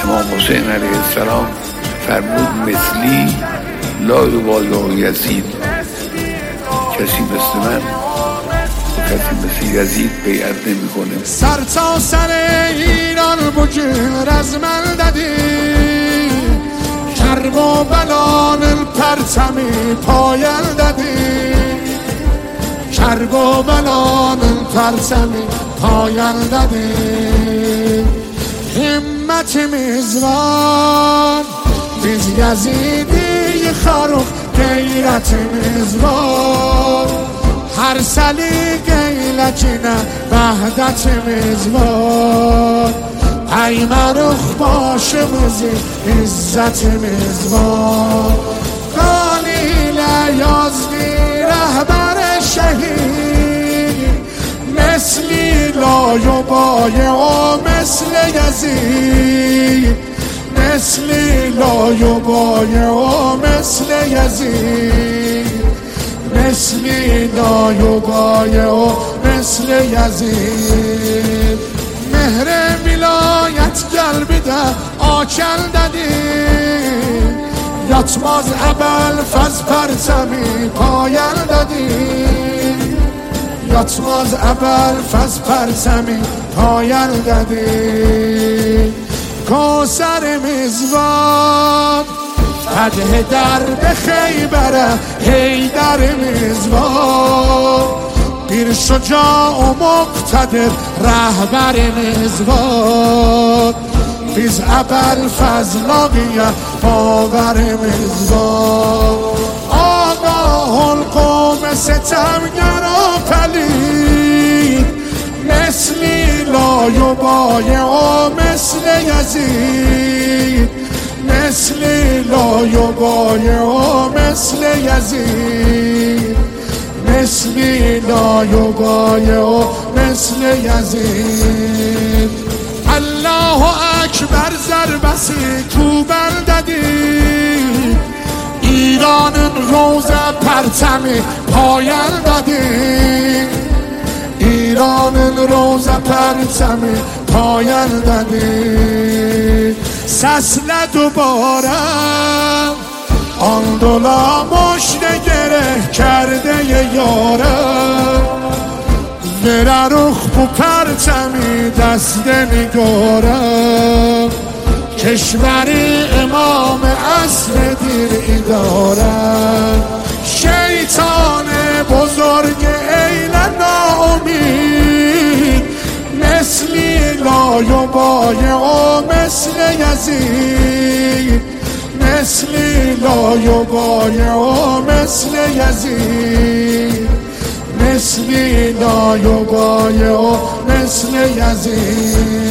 امام حسین علیه السلام فرمود مثلی لا یبایع یزید، کسی مثل من و کسی مثل یزید بیعت نمی کنه. سر تا سر ایران بگیر از من دادی، کرب و بلان پرچمی پایان دادی، کرب و بلان پرچمی پایان دادی. همت میزبان بیز یزیدی خاروق غیرت میزبان، هر سالی گیلکینه وحدت میزبان. ای مروخ باشه مزی عزت میزبان. قالیل یازدی رهبر شهید، مثلی لا یبایع مثل یزید، مثلی لا یبایع مثل یزید، مثلی لا یبایع مثل یزید. مهر ولایت قلبیده آکل دادی، یتماز ابل فز پرچمی پایان دادی، یتماز ابل فز پرچمی پایان دادی. کوثر میزبان فتح در به خیبر حیدر میزبان، پیر شجاع و مقتدر رهبر میزبان. بیز ابل فضلاقیه باور میزبان. آقا القوم ستمگر و پلید، مثلی لا یبایع مثل یزید، مثلی لا یبایع مثل یزید، مثلی لا یبایع مثل یزید. الله اکبر ضربسی تو برددی، ایران روز پرچمی پایان دادی، ایران روز پرچمی پایان دادی. سسل دوباره آن دولا مشت گره کرده یارم، میره رخ بو پرچمی دست نگارم. کشوری امام اصل دیر ایدارم، شیطان بزرگ ایل ناامید، مثلی لا یبایع مثل یزید، مثلی لا یبایع مثل یزید، مثلی لا یبایع مثل یزید.